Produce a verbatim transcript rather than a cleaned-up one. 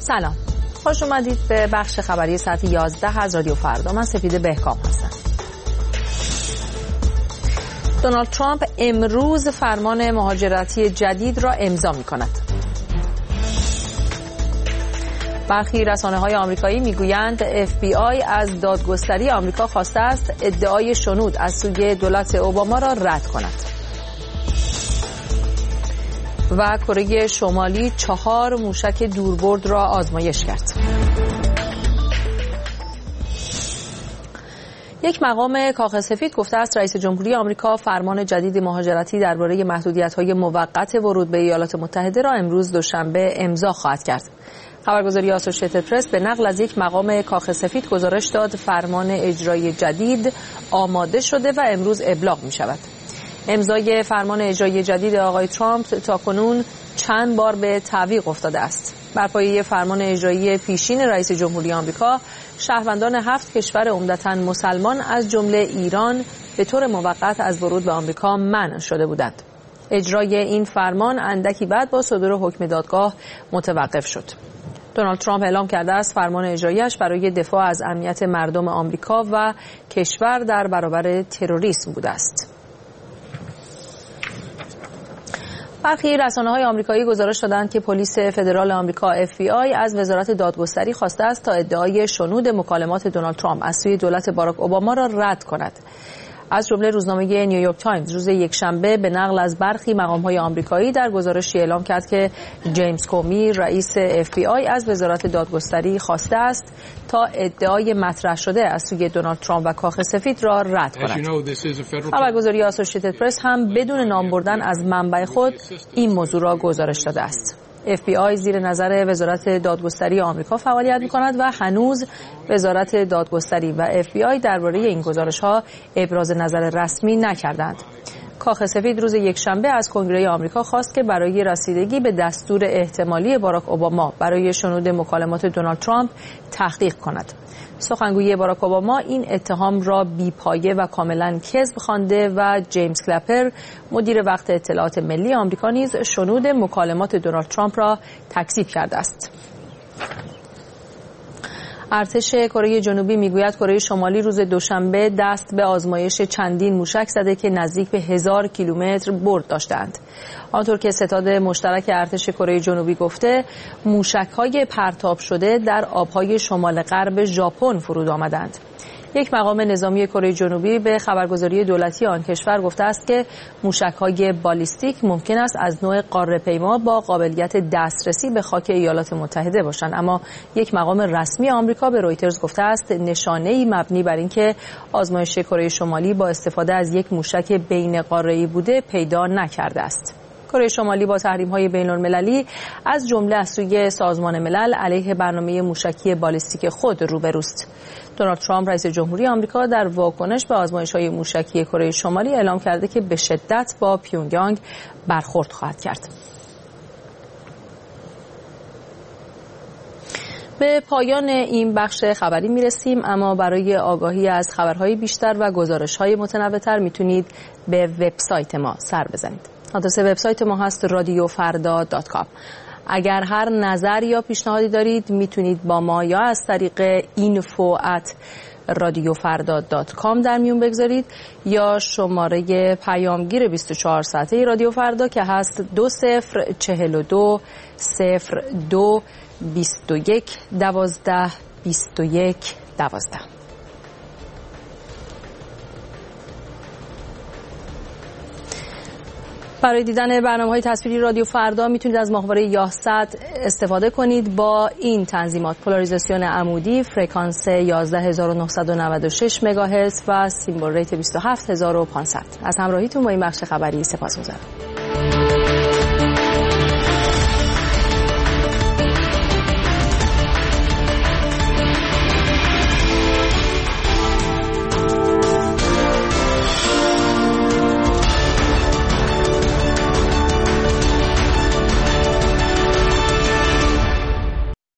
سلام، خوش اومدید به بخش خبری ساعت یازده از رادیو فردا. من سپیده بهکام هستم. دونالد ترامپ امروز فرمان مهاجرتی جدید را امضا می کند. برخی رسانه‌های آمریکایی میگویند اف بی آی از دادگستری آمریکا خواسته است ادعای شنود از سوی دولت اوباما را رد کند. و کره شمالی چهار موشک دوربرد را آزمایش کرد. یک مقام کاخ سفید گفته است رئیس جمهوری آمریکا فرمان جدید مهاجرتی درباره محدودیت‌های موقت ورود به ایالات متحده را امروز دوشنبه امضا خواهد کرد. خبرگزاری آسوشیتد پرس به نقل از یک مقام کاخ سفید گزارش داد فرمان اجرایی جدید آماده شده و امروز ابلاغ می شود. امضای فرمان اجرایی جدید آقای ترامپ تاکنون چند بار به تعویق افتاده است. بر پایه فرمان اجرایی پیشین رئیس جمهوری آمریکا، شهروندان هفت کشور عمدتاً مسلمان از جمله ایران به طور موقت از ورود به آمریکا منع شده بودند. اجرای این فرمان اندکی بعد با صدور حکم دادگاه متوقف شد. دونالد ترامپ اعلام کرده است فرمان اجرایی‌اش برای دفاع از امنیت مردم آمریکا و کشور در برابر تروریسم بوده است. برخی رسانه‌های آمریکایی گزارش دادند که پلیس فدرال آمریکا اف بی آی از وزارت دادگستری خواسته است تا ادعای شنود مکالمات دونالد ترامپ از سوی دولت باراک اوباما را رد کند. از جمله روزنامه نیویورک تایمز روز یکشنبه به نقل از برخی مقام‌های آمریکایی در گزارشی اعلام کرد که جیمز کومی رئیس اف بی آی از وزارت دادگستری خواسته است تا ادعای مطرح شده از سوی دونالد ترامپ و کاخ سفید را رد کند. خبرگزاری آسوشیتد پرس هم بدون نام بردن از منبع خود این موضوع را گزارش داده است. اف بی آی زیر نظر وزارت دادگستری آمریکا فعالیت می‌کند و هنوز وزارت دادگستری و اف بی آی درباره این گزارش‌ها ابراز نظر رسمی نکردند. کاخ سفید روز یکشنبه از کنگره آمریکا خواست که برای رسیدگی به دستور احتمالی باراک اوباما برای شنود مکالمات دونالد ترامپ تحقیق کند. سخنگوی باراک اوباما این اتهام را بی‌پایه و کاملا کذب خوانده و جیمز کلپر مدیر وقت اطلاعات ملی آمریکا نیز شنود مکالمات دونالد ترامپ را تکذیب کرده است. ارتش کره جنوبی میگوید کره شمالی روز دوشنبه دست به آزمایش چندین موشک زده که نزدیک به هزار کیلومتر برد داشتند. آنطور که ستاد مشترک ارتش کره جنوبی گفته، موشک‌های پرتاب شده در آب‌های شمال غرب ژاپن فرود آمدند. یک مقام نظامی کره جنوبی به خبرگزاری دولتی آن کشور گفته است که موشک‌های بالیستیک ممکن است از نوع قاره‌پیما با قابلیت دسترسی به خاک ایالات متحده باشند، اما یک مقام رسمی آمریکا به رویترز گفته است نشانه‌ای مبنی بر اینکه آزمایش کره شمالی با استفاده از یک موشک بین قاره‌ای بوده پیدا نکرده است. کره شمالی با تحریم‌های بین‌المللی از جمله از سوی سازمان ملل علیه برنامه موشکی بالیستیک خود روبروست. دونالد ترامپ رئیس جمهوری آمریکا در واکنش به آزمایش‌های موشکی کره شمالی اعلام کرده که به شدت با پیونگیانگ برخورد خواهد کرد. به پایان این بخش خبری میرسیم، اما برای آگاهی از خبرهای بیشتر و گزارش‌های متنوع‌تر میتونید به وبسایت ما سر بزنید. آدرس وبسایت ما هست رادیو فردا دات کام. اگر هر نظر یا پیشنهادی دارید میتونید با ما یا از طریق اینفو ات رادیو فردا دات کام در میون بگذارید یا شماره پیامگیر بیست و چهار ساعته رادیو فردا که هست دو صفر چهل و دو صفر دو بیست و یک دوازده بیست و یک دوازده. برای دیدن برنامه‌های تصویری رادیو فردا میتونید از ماهواره یاهصد استفاده کنید با این تنظیمات: پولاریزاسیون عمودی، فرکانس یازده هزار و نهصد و نود و شش مگاهرتز و سیمبل ریت بیست و هفت هزار و پانصد. از همراهیتون با این بخش خبری سپاسگزارم.